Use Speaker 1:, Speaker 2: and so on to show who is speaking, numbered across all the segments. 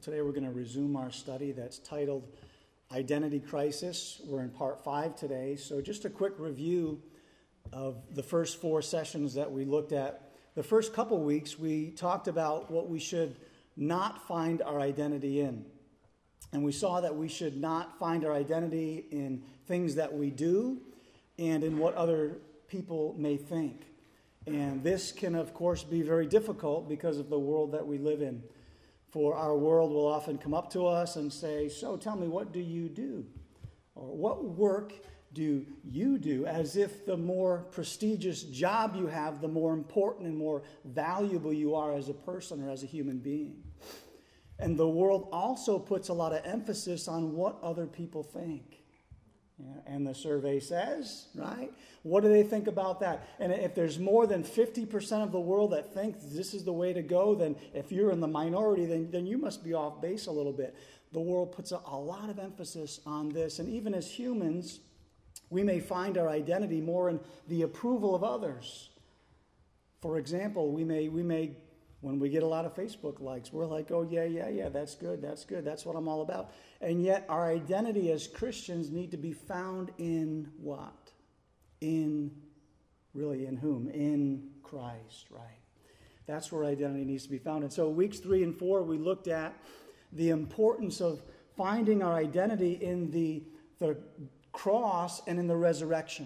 Speaker 1: Today we're going to resume our study that's titled Identity Crisis. We're in part 5 today. So just a quick review of the first 4 sessions that we looked at. The first couple weeks we talked about what we should not find our identity in. And we saw that we should not find our identity in things that we do and in what other people may think. And this can, of course, be very difficult because of the world that we live in. For our world will often come up to us and say, "So tell me, what do you do?" Or "What work do you do?" As if the more prestigious job you have, the more important and more valuable you are as a person or as a human being. And the world also puts a lot of emphasis on what other people think. And the survey says, right? What do they think about that? And if there's more than 50% of the world that thinks this is the way to go, then if you're in the minority, then you must be off base a little bit. The world puts a lot of emphasis on this. And even as humans, we may find our identity more in the approval of others. For example, we may when we get a lot of Facebook likes, we're like, "Oh, yeah, that's good, that's what I'm all about." And yet our identity as Christians need to be found in what? In whom? In Christ, right? That's where identity needs to be found. And so weeks 3 and 4, we looked at the importance of finding our identity in the cross and in the resurrection.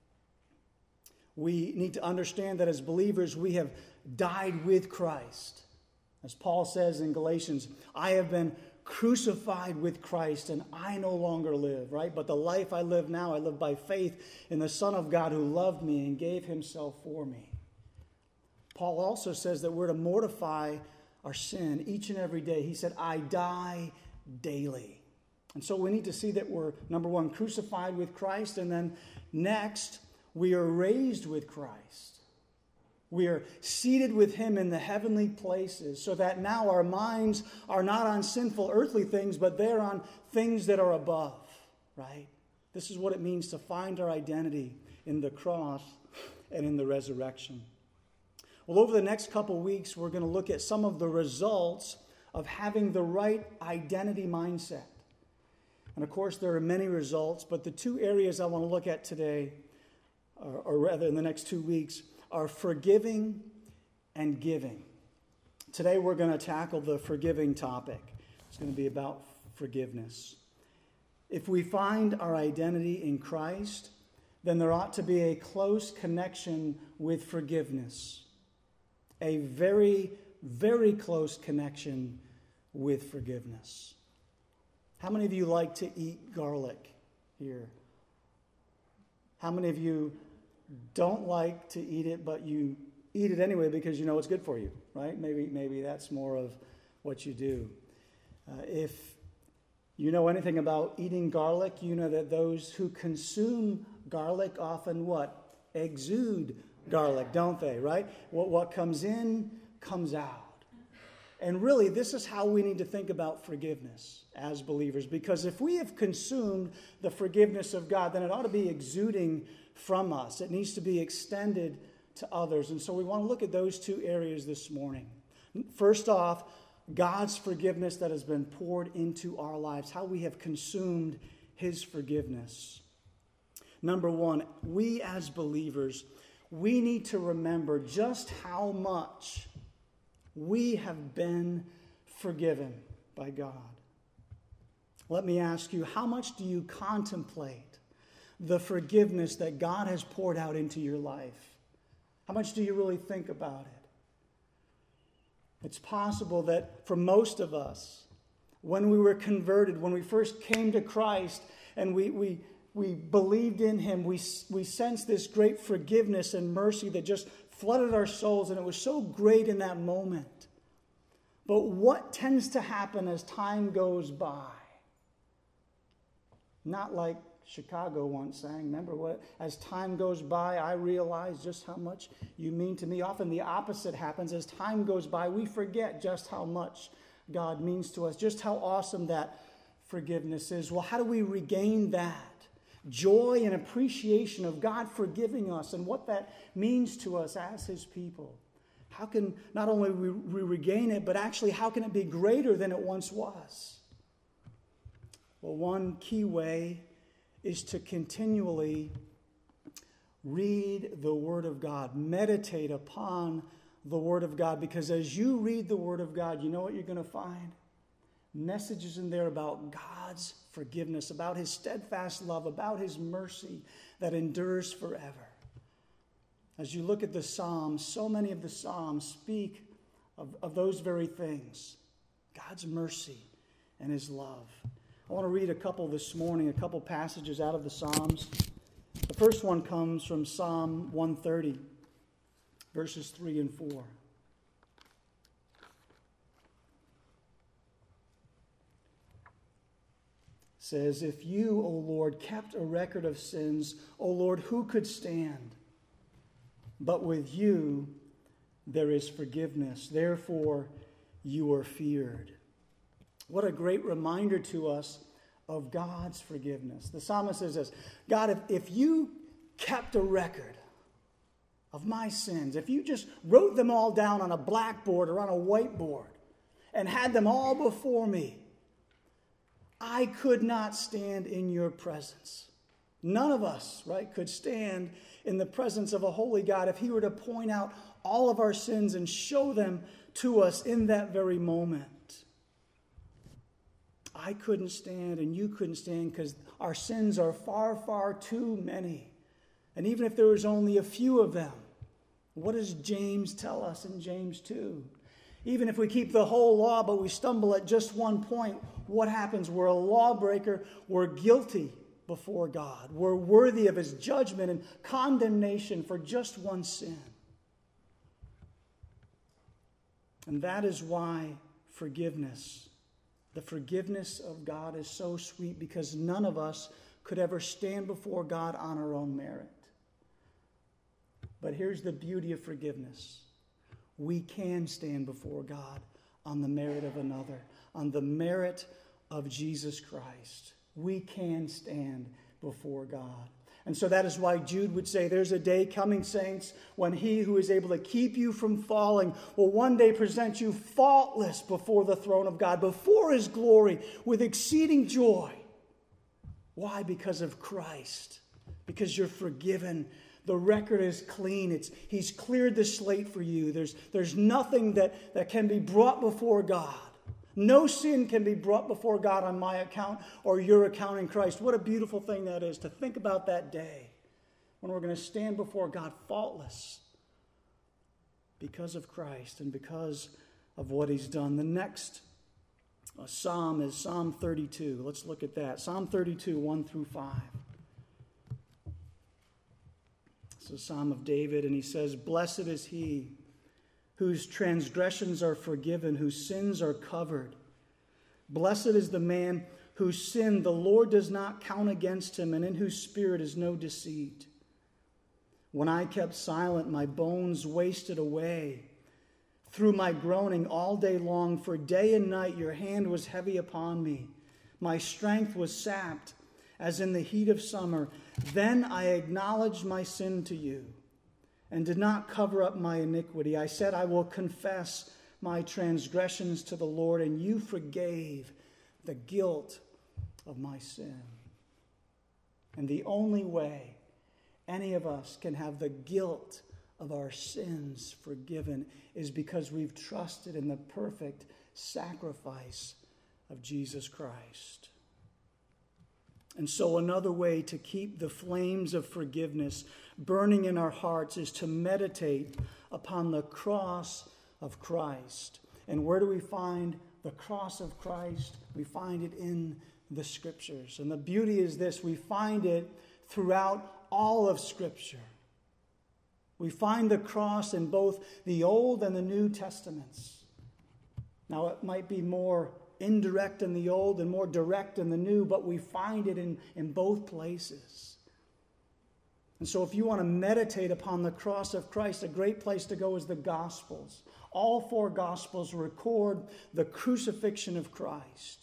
Speaker 1: We need to understand that as believers, we have died with Christ. As Paul says in Galatians, "I have been crucified with Christ, and I no longer live," right? "But the life I live now, I live by faith in the Son of God who loved me and gave himself for me." Paul also says that we're to mortify our sin each and every day. He said, "I die daily." And so we need to see that we're, number one, crucified with Christ, and then next, we are raised with Christ. We are seated with him in the heavenly places so that now our minds are not on sinful earthly things, but they're on things that are above, right? This is what it means to find our identity in the cross and in the resurrection. Well, over the next couple weeks, we're going to look at some of the results of having the right identity mindset. And of course, there are many results, but the 2 areas I want to look at today, or rather in the next 2 weeks, are forgiving and giving. Today we're going to tackle the forgiving topic. It's going to be about forgiveness. If we find our identity in Christ, then there ought to be a close connection with forgiveness. A very, very close connection with forgiveness. How many of you like to eat garlic here? How many of you don't like to eat it, but you eat it anyway because you know it's good for you, right? Maybe that's more of what you do. If you know anything about eating garlic, you know that those who consume garlic often what? Exude garlic, don't they, right? What comes in, comes out. And really, this is how we need to think about forgiveness as believers. Because if we have consumed the forgiveness of God, then it ought to be exuding from us. It needs to be extended to others. And so we want to look at those 2 areas this morning. First off, God's forgiveness that has been poured into our lives, how we have consumed his forgiveness. Number 1, we as believers, we need to remember just how much we have been forgiven by God. Let me ask you, how much do you contemplate the forgiveness that God has poured out into your life? How much do you really think about it? It's possible that for most of us, when we were converted, when we first came to Christ and we believed in him, we sensed this great forgiveness and mercy that just flooded our souls, and it was so great in that moment. But what tends to happen as time goes by? Not like Chicago once sang, remember what? "As time goes by, I realize just how much you mean to me." Often the opposite happens. As time goes by, we forget just how much God means to us, just how awesome that forgiveness is. Well, how do we regain that joy and appreciation of God forgiving us and what that means to us as his people? how can not only we regain it, but actually how can it be greater than it once was? Well, one key way is to continually read the Word of God. Meditate upon the Word of God, because as you read the Word of God, you know what you're going to find? Messages in there about God's forgiveness, about His steadfast love, about His mercy that endures forever. As you look at the Psalms, so many of the Psalms speak of those very things. God's mercy and His love. I want to read a couple this morning, a couple passages out of the Psalms. The first one comes from Psalm 130, verses 3 and 4. It says, "If you, O Lord, kept a record of sins, O Lord, who could stand? But with you there is forgiveness. Therefore you are feared." What a great reminder to us of God's forgiveness. The psalmist says this, God, if you kept a record of my sins, if you just wrote them all down on a blackboard or on a whiteboard and had them all before me, I could not stand in your presence. None of us, right, could stand in the presence of a holy God if He were to point out all of our sins and show them to us in that very moment. I couldn't stand and you couldn't stand because our sins are far, far too many. And even if there was only a few of them, what does James tell us in James 2? Even if we keep the whole law, but we stumble at just one point, what happens? We're a lawbreaker. We're guilty before God. We're worthy of His judgment and condemnation for just one sin. And that is why forgiveness, the forgiveness of God, is so sweet, because none of us could ever stand before God on our own merit. But here's the beauty of forgiveness. We can stand before God on the merit of another, on the merit of Jesus Christ. We can stand before God. And so that is why Jude would say, there's a day coming, saints, when He who is able to keep you from falling will one day present you faultless before the throne of God, before His glory, with exceeding joy. Why? Because of Christ. Because you're forgiven. The record is clean. He's cleared the slate for you. There's nothing that can be brought before God. No sin can be brought before God on my account or your account in Christ. What a beautiful thing that is, to think about that day when we're going to stand before God faultless because of Christ and because of what He's done. The next psalm is Psalm 32. Let's look at that. Psalm 32, 1 through 5. It's a psalm of David, and he says, "Blessed is he whose transgressions are forgiven, whose sins are covered. Blessed is the man whose sin the Lord does not count against him, and in whose spirit is no deceit. When I kept silent, my bones wasted away through my groaning all day long, for day and night your hand was heavy upon me. My strength was sapped as in the heat of summer. Then I acknowledged my sin to you and did not cover up my iniquity. I said, I will confess my transgressions to the Lord, and you forgave the guilt of my sin." And the only way any of us can have the guilt of our sins forgiven is because we've trusted in the perfect sacrifice of Jesus Christ. And so another way to keep the flames of forgiveness burning in our hearts is to meditate upon the cross of Christ. And where do we find the cross of Christ? We find it in the Scriptures. And the beauty is this: we find it throughout all of Scripture. We find the cross in both the Old and the New Testaments. Now, it might be more indirect in the Old and more direct in the New, but we find it in both places. And so if you want to meditate upon the cross of Christ, a great place to go is the Gospels. All four Gospels record the crucifixion of Christ.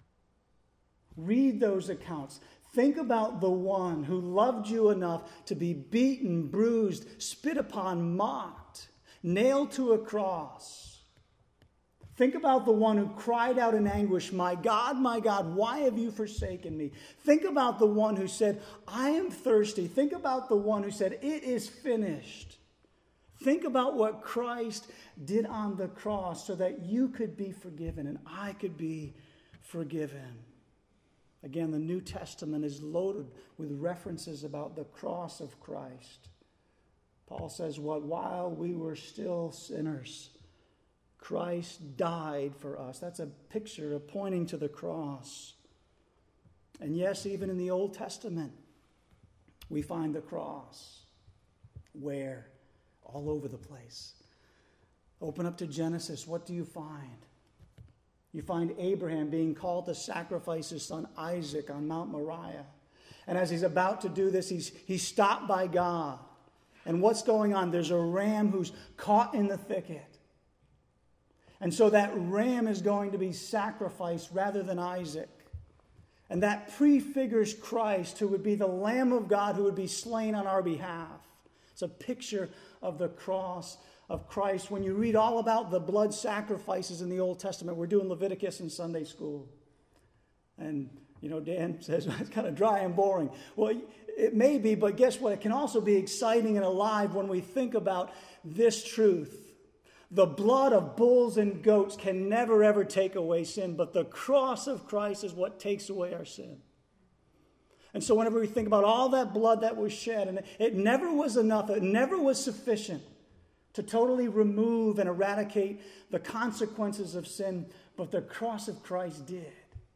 Speaker 1: Read those accounts. Think about the one who loved you enough to be beaten, bruised, spit upon, mocked, nailed to a cross. Think about the one who cried out in anguish, my God, why have you forsaken me? Think about the one who said, I am thirsty. Think about the one who said, it is finished. Think about what Christ did on the cross so that you could be forgiven and I could be forgiven. Again, the New Testament is loaded with references about the cross of Christ. Paul says, while we were still sinners, Christ died for us. That's a picture of pointing to the cross. And yes, even in the Old Testament, we find the cross. Where? All over the place. Open up to Genesis. What do you find? You find Abraham being called to sacrifice his son Isaac on Mount Moriah. And as he's about to do this, he's stopped by God. And what's going on? There's a ram who's caught in the thicket. And so that ram is going to be sacrificed rather than Isaac. And that prefigures Christ, who would be the Lamb of God who would be slain on our behalf. It's a picture of the cross of Christ. When you read all about the blood sacrifices in the Old Testament, we're doing Leviticus in Sunday school. And, Dan says, it's kind of dry and boring. Well, it may be, but guess what? It can also be exciting and alive when we think about this truth. The blood of bulls and goats can never, ever take away sin, but the cross of Christ is what takes away our sin. And so whenever we think about all that blood that was shed, and it never was enough, it never was sufficient to totally remove and eradicate the consequences of sin, but the cross of Christ did.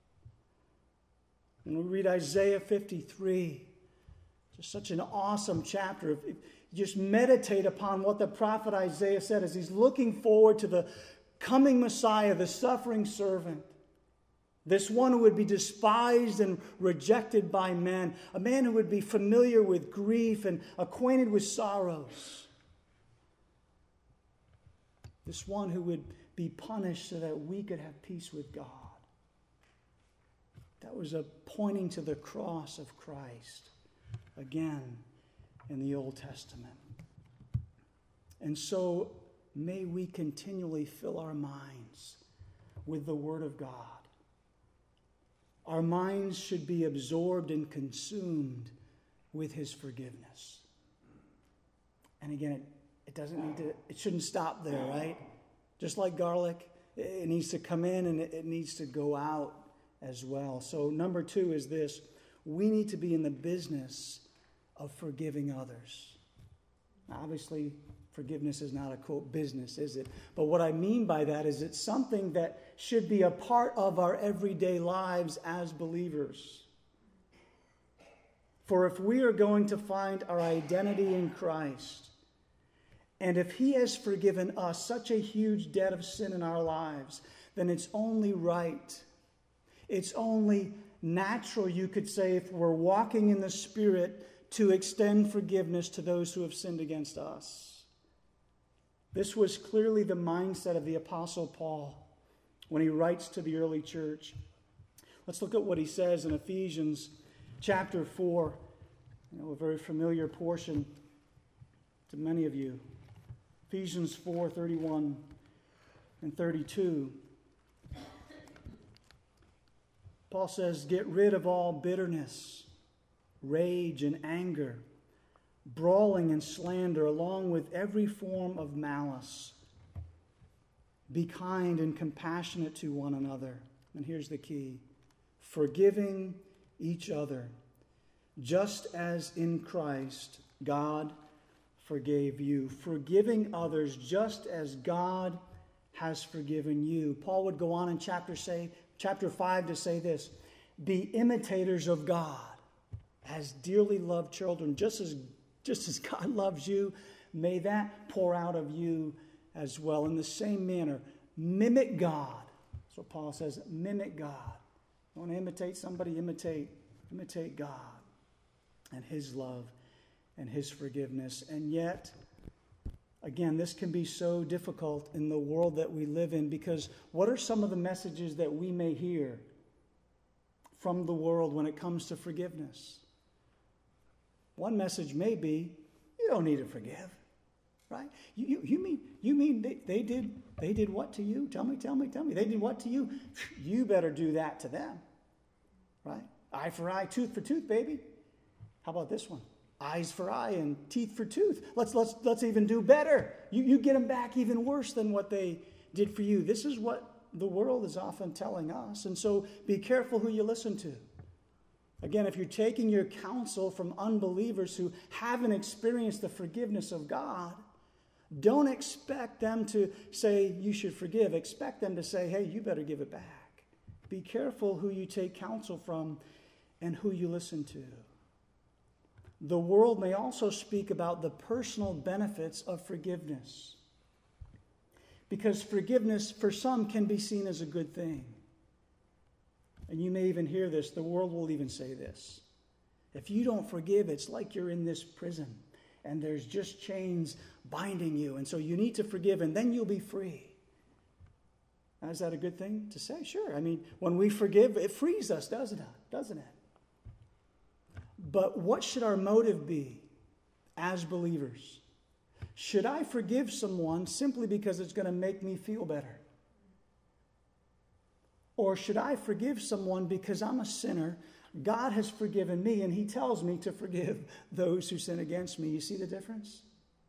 Speaker 1: And we read Isaiah 53, just such an awesome chapter. Just meditate upon what the prophet Isaiah said as he's looking forward to the coming Messiah, the suffering servant. This one who would be despised and rejected by men. A man who would be familiar with grief and acquainted with sorrows. This one who would be punished so that we could have peace with God. That was a pointing to the cross of Christ. Again, in the Old Testament. And so may we continually fill our minds with the Word of God. Our minds should be absorbed and consumed with His forgiveness. And again, it shouldn't stop there, right? Just like garlic, it needs to come in and it needs to go out as well. So number 2 is this: we need to be in the business of forgiving others. Now, obviously, forgiveness is not a quote business, is it? But what I mean by that is it's something that should be a part of our everyday lives as believers. For if we are going to find our identity in Christ, and if He has forgiven us such a huge debt of sin in our lives, then it's only right. It's only natural, you could say, if we're walking in the Spirit, to extend forgiveness to those who have sinned against us. This was clearly the mindset of the Apostle Paul when he writes to the early church. Let's look at what he says in Ephesians chapter 4, a very familiar portion to many of you. Ephesians 4:31 and 32. Paul says, "Get rid of all bitterness, rage and anger, brawling and slander, along with every form of malice. Be kind and compassionate to one another." And here's the key: forgiving each other, just as in Christ God forgave you. Forgiving others just as God has forgiven you. Paul would go on in chapter 5 to say this: be imitators of God as dearly loved children, just as God loves you, may that pour out of you as well. In the same manner, mimic God. That's what Paul says, mimic God. You want to imitate somebody? Imitate God and His love and His forgiveness. And yet, again, this can be so difficult in the world that we live in, because what are some of the messages that we may hear from the world when it comes to forgiveness? One message may be, you don't need to forgive. right? You mean they did what to you? Tell me. They did what to you? You better do that to them, right? Eye for eye, tooth for tooth, baby. How about this one? Eyes for eye and teeth for tooth. Let's even do better. You get them back even worse than what they did for you. This is what the world is often telling us. And so be careful who you listen to. Again, if you're taking your counsel from unbelievers who haven't experienced the forgiveness of God, don't expect them to say you should forgive. Expect them to say, hey, you better give it back. Be careful who you take counsel from and who you listen to. The world may also speak about the personal benefits of forgiveness, because forgiveness for some can be seen as a good thing. And you may even hear this. The world will even say this. If you don't forgive, it's like you're in this prison and there's just chains binding you. And so you need to forgive and then you'll be free. Now, is that a good thing to say? Sure. I mean, when we forgive, it frees us, doesn't it? But what should our motive be as believers? Should I forgive someone simply because it's going to make me feel better? Or should I forgive someone because I'm a sinner, God has forgiven me, and he tells me to forgive those who sin against me? You see the difference?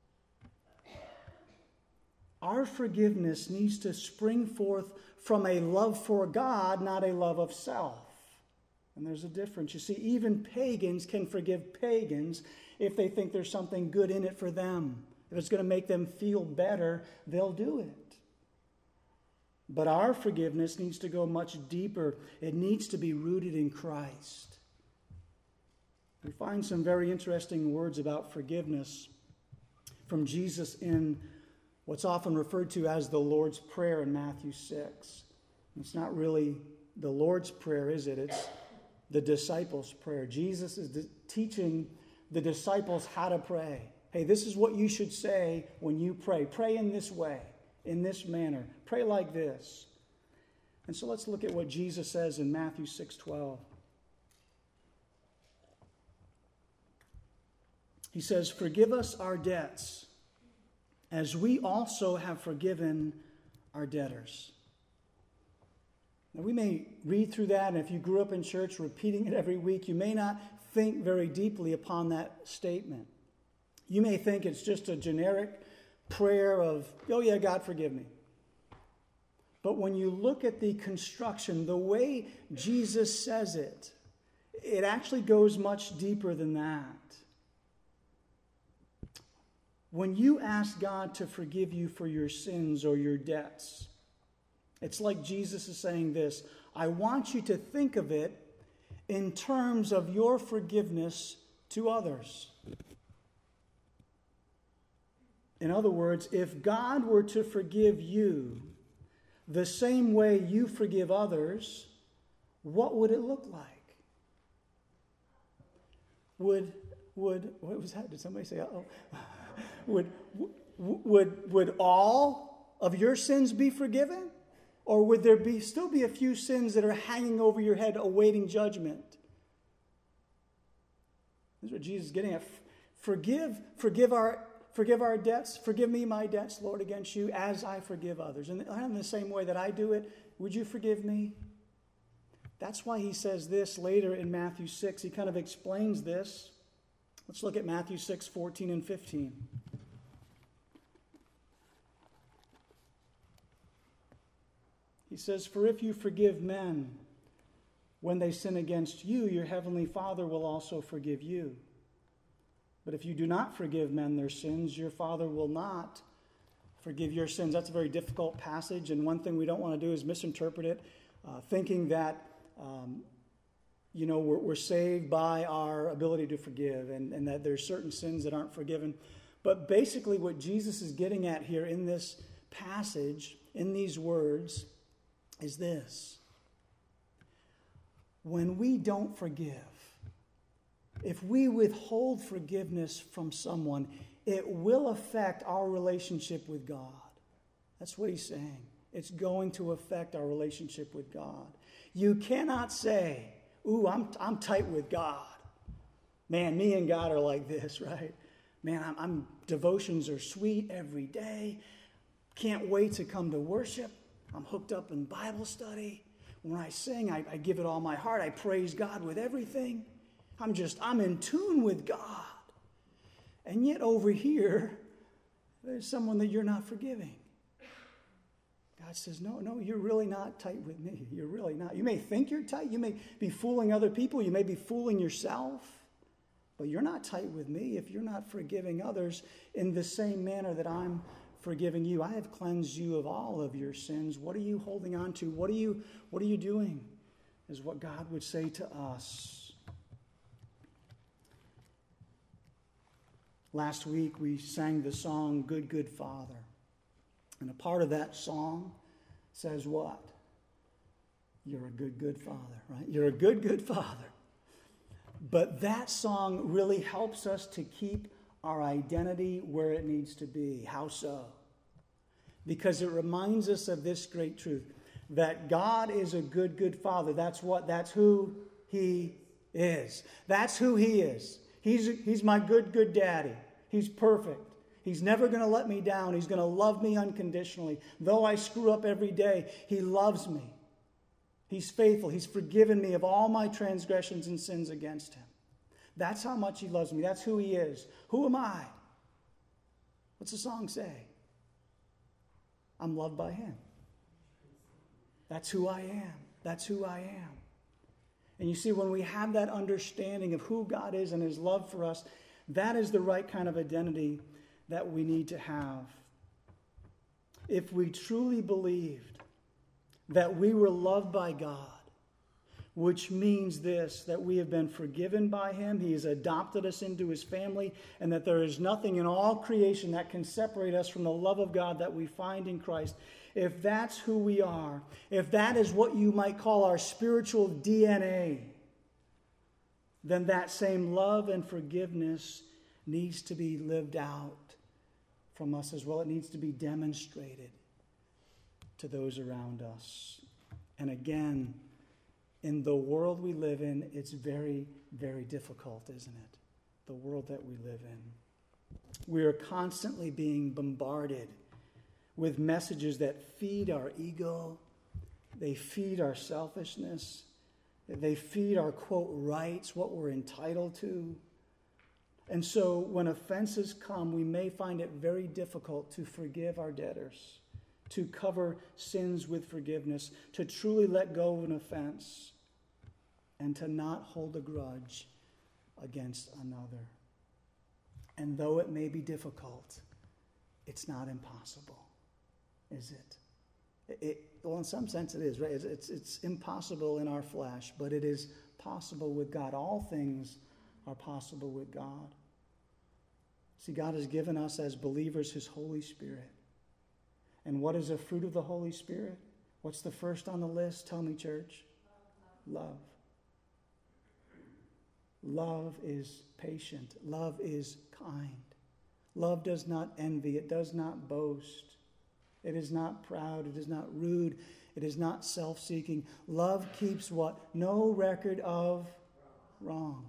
Speaker 1: Our forgiveness needs to spring forth from a love for God, not a love of self. And there's a difference. You see, even pagans can forgive pagans if they think there's something good in it for them. If it's going to make them feel better, they'll do it. But our forgiveness needs to go much deeper. It needs to be rooted in Christ. We find some very interesting words about forgiveness from Jesus in what's often referred to as the Lord's Prayer in Matthew 6. It's not really the Lord's Prayer, is it? It's the disciples' prayer. Jesus is teaching the disciples how to pray. Hey, this is what you should say when you pray. Pray in this way, in this manner. Pray like this. And so let's look at what Jesus says in Matthew 6:12. He says, "Forgive us our debts, as we also have forgiven our debtors." Now, we may read through that, and if you grew up in church repeating it every week, you may not think very deeply upon that statement. You may think it's just a generic prayer of, oh yeah, God, forgive me. But when you look at the construction, the way Jesus says it, it actually goes much deeper than that. When you ask God to forgive you for your sins or your debts, it's like Jesus is saying this: I want you to think of it in terms of your forgiveness to others. In other words, if God were to forgive you the same way you forgive others, what would it look like? Would what was that? Did somebody say, uh-oh? Would all of your sins be forgiven? Or would there still be a few sins that are hanging over your head awaiting judgment? This is what Jesus is getting at. Forgive our debts. Forgive me my debts, Lord, against you, as I forgive others. And in the same way that I do it, would you forgive me? That's why he says this later in Matthew 6. He kind of explains this. Let's look at Matthew 6, 14 and 15. He says, "For if you forgive men when they sin against you, your heavenly Father will also forgive you. But if you do not forgive men their sins, your Father will not forgive your sins." That's a very difficult passage, and one thing we don't want to do is misinterpret it, thinking that we're saved by our ability to forgive, and that there's certain sins that aren't forgiven. But basically what Jesus is getting at here in this passage, in these words, is this: when we don't forgive, if we withhold forgiveness from someone, it will affect our relationship with God. That's what he's saying. It's going to affect our relationship with God. You cannot say, ooh, I'm tight with God. Man, me and God are like this, right? Man, I'm devotions are sweet every day. Can't wait to come to worship. I'm hooked up in Bible study. When I sing, I give it all my heart. I praise God with everything. I'm in tune with God. And yet over here, there's someone that you're not forgiving. God says, no, you're really not tight with me. You're really not. You may think you're tight. You may be fooling other people. You may be fooling yourself. But you're not tight with me if you're not forgiving others in the same manner that I'm forgiving you. I have cleansed you of all of your sins. What are you holding on to? What are you doing? Is what God would say to us. Last week we sang the song, Good, Good Father. And a part of that song says what? You're a good, good father, right? You're a good, good father. But that song really helps us to keep our identity where it needs to be. How so? Because it reminds us of this great truth, that God is a good, good father. That's who he is. That's who he is. He's my good, good daddy. He's perfect. He's never going to let me down. He's going to love me unconditionally. Though I screw up every day, he loves me. He's faithful. He's forgiven me of all my transgressions and sins against him. That's how much he loves me. That's who he is. Who am I? What's the song say? I'm loved by him. That's who I am. That's who I am. And you see, when we have that understanding of who God is and his love for us, that is the right kind of identity that we need to have. If we truly believed that we were loved by God, which means this, that we have been forgiven by him, he has adopted us into his family, and that there is nothing in all creation that can separate us from the love of God that we find in Christ. If that's who we are, if that is what you might call our spiritual DNA, then that same love and forgiveness needs to be lived out from us as well. It needs to be demonstrated to those around us. And again, in the world we live in, it's very, very difficult, isn't it? The world that we live in. We are constantly being bombarded with messages that feed our ego. They feed our selfishness. They feed our, quote, rights, what we're entitled to. And so when offenses come, we may find it very difficult to forgive our debtors, to cover sins with forgiveness, to truly let go of an offense, and to not hold a grudge against another. And though it may be difficult, it's not impossible, is it? Well, in some sense it is, right? It's impossible in our flesh, but it is possible with God. All things are possible with God. See, God has given us as believers his Holy Spirit. And what is a fruit of the Holy Spirit? What's the first on the list? Tell me, church. Love. Love is patient. Love is kind. Love does not envy. It does not boast. It is not proud. It is not rude. It is not self-seeking. Love keeps what? No record of wrongs.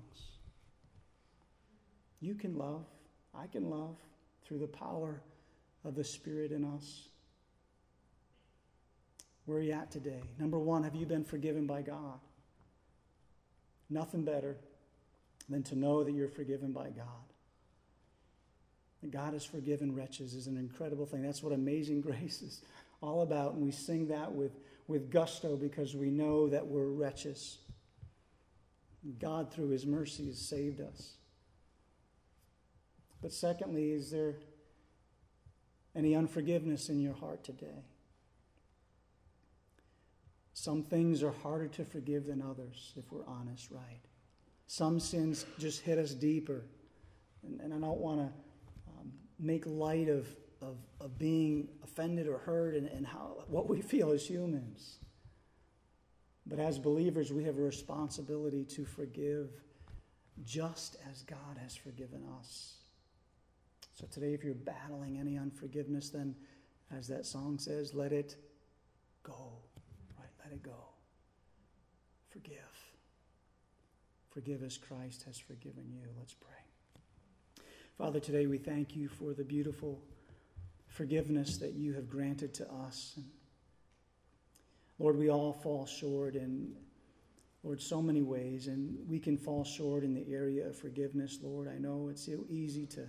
Speaker 1: You can love. I can love through the power of the Spirit in us. Where are you at today? Number one, have you been forgiven by God? Nothing better than to know that you're forgiven by God. That God has forgiven wretches is an incredible thing. That's what Amazing Grace is all about. And we sing that with gusto because we know that we're wretches. God, through his mercy, has saved us. But secondly, is there any unforgiveness in your heart today? Some things are harder to forgive than others, if we're honest, right? Some sins just hit us deeper. And I don't want to make light of being offended or hurt and what we feel as humans. But as believers, we have a responsibility to forgive just as God has forgiven us. So today, if you're battling any unforgiveness, then as that song says, let it go. Right? Let it go. Forgive. Forgive as Christ has forgiven you. Let's pray. Father, today we thank you for the beautiful forgiveness that you have granted to us. And Lord, we all fall short in, Lord, so many ways, and we can fall short in the area of forgiveness, Lord. I know it's so easy to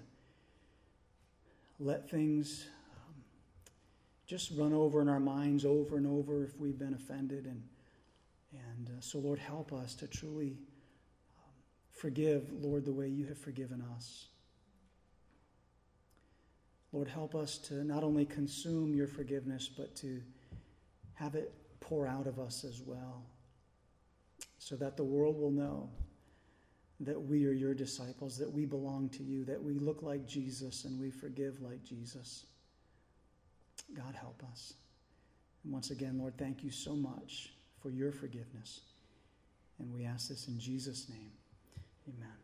Speaker 1: let things just run over in our minds over and over if we've been offended. And so, Lord, help us to truly forgive, Lord, the way you have forgiven us. Lord, help us to not only consume your forgiveness, but to have it pour out of us as well, so that the world will know that we are your disciples, that we belong to you, that we look like Jesus and we forgive like Jesus. God, help us. And once again, Lord, thank you so much for your forgiveness. And we ask this in Jesus' name. Amen.